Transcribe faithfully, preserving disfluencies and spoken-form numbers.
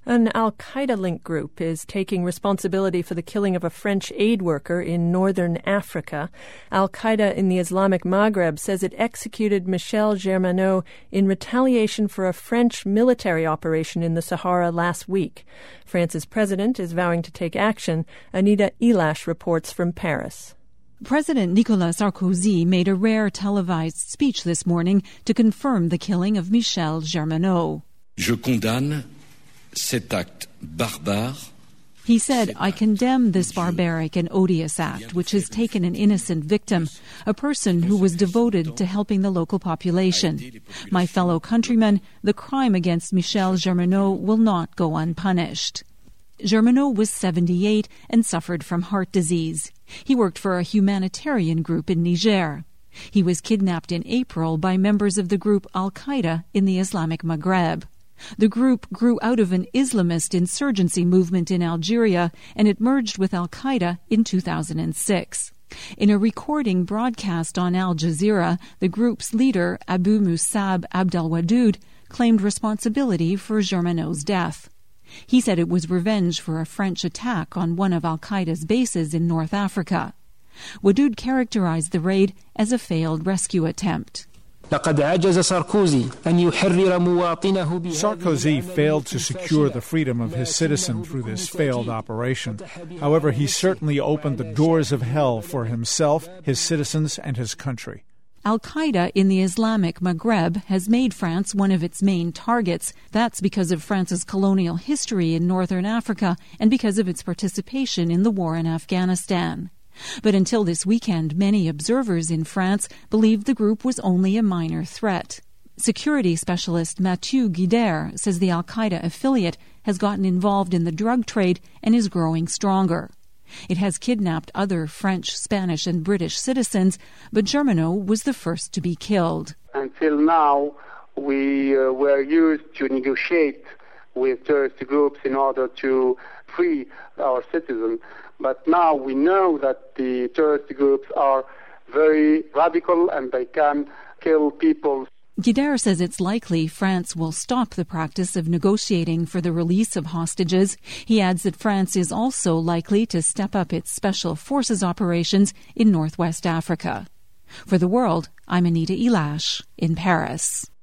An al-Qaeda-linked group is taking responsibility for the killing of a French aid worker in northern Africa. Al-Qaeda in the Islamic Maghreb says it executed Michel Germaneau in retaliation for a French military operation in the Sahara last week. France's president is vowing to take action. Anita Elash reports from Paris. President Nicolas Sarkozy made a rare televised speech this morning to confirm the killing of Michel Germaneau. Je condamne cet acte barbare. He said, I condemn this barbaric and odious act, which has taken an innocent victim, a person who was devoted to helping the local population. My fellow countrymen, the crime against Michel Germaneau will not go unpunished. Germaneau was seventy-eight and suffered from heart disease. He worked for a humanitarian group in Niger. He was kidnapped in April by members of the group Al-Qaeda in the Islamic Maghreb. The group grew out of an Islamist insurgency movement in Algeria, and it merged with Al-Qaeda in two thousand six. In a recording broadcast on Al Jazeera, the group's leader, Abu Musab Abdelwadoud, claimed responsibility for Germaneau's death. He said it was revenge for a French attack on one of Al-Qaeda's bases in North Africa. Wadoud characterized the raid as a failed rescue attempt. Sarkozy failed to secure the freedom of his citizen through this failed operation. However, he certainly opened the doors of hell for himself, his citizens, and his country. Al-Qaeda in the Islamic Maghreb has made France one of its main targets. That's because of France's colonial history in northern Africa and because of its participation in the war in Afghanistan. But until this weekend, many observers in France believed the group was only a minor threat. Security specialist Mathieu Guider says the Al-Qaeda affiliate has gotten involved in the drug trade and is growing stronger. It has kidnapped other French, Spanish, and British citizens, but Germaneau was the first to be killed. Until now, we uh, were used to negotiate with terrorist groups in order to free our citizens. But now we know that the terrorist groups are very radical and they can kill people. Guider says it's likely France will stop the practice of negotiating for the release of hostages. He adds that France is also likely to step up its special forces operations in northwest Africa. For The World, I'm Anita Elash in Paris.